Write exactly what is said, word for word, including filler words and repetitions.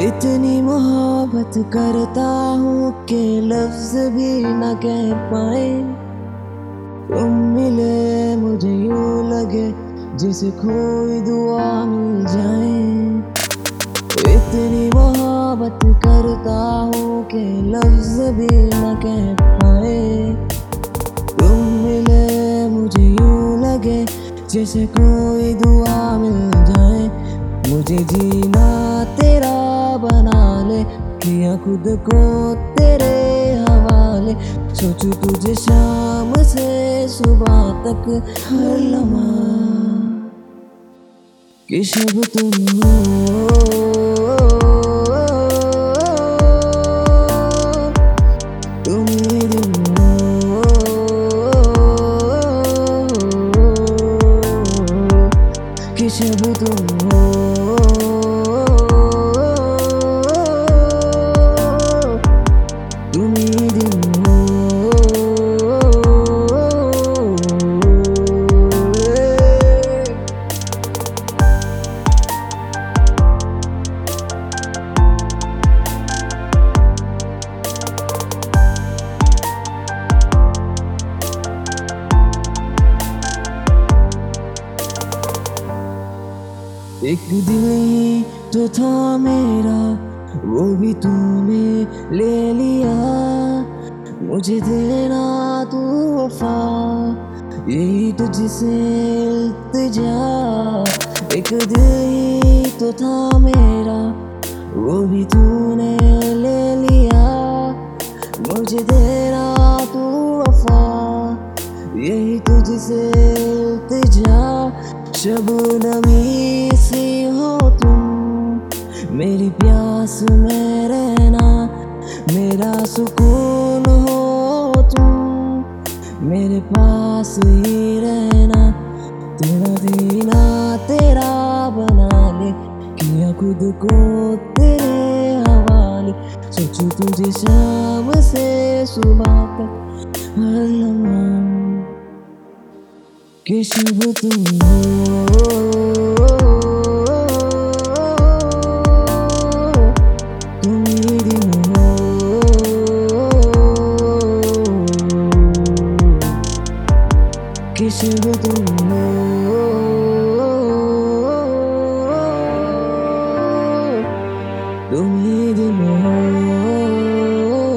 इतनी मोहब्बत करता हूँ कि लफ्ज भी न कह पाए। तुम मिले मुझे यूं लगे जैसे कोई दुआ मिल जाए। इतनी मोहब्बत करता हूँ कि लफ्ज भी न कह पाए। तुम मिले मुझे यूं लगे जैसे कोई दुआ मिल जाए। मुझे जीना तेरा बना ले, किया खुद को तेरे हवाले। सोचूं तुझे शाम से सुबह तक हर लम्हा कि शब तुम हो। तुम ही दिन हो कि शब तुम हो। तुम ही दिन हो। एक दिल ही तो था मेरा, वो भी तूने ले लिया। मुझे देना तू वफा, यही तुझसे इल्तिजा। एक दिल ही तो था मेरा, वो भी तूने ले लिया। मुझे देना तू वफा, यही तुझसे इल्तिजा। शबनमी सी हो तुम, मेरी प्यास में रहना। मेरा सुकून हो तुम, मेरे पास ही रहना। तेरा दीना तेरा बना ले, किया खुद को तेरे हवाले। सोचूं तुझे शाम से सुबह तक हर लम्हा कि शब तुम हो। तुम ही दिन हो कि शब तुम हो। तुम ही दिन हो।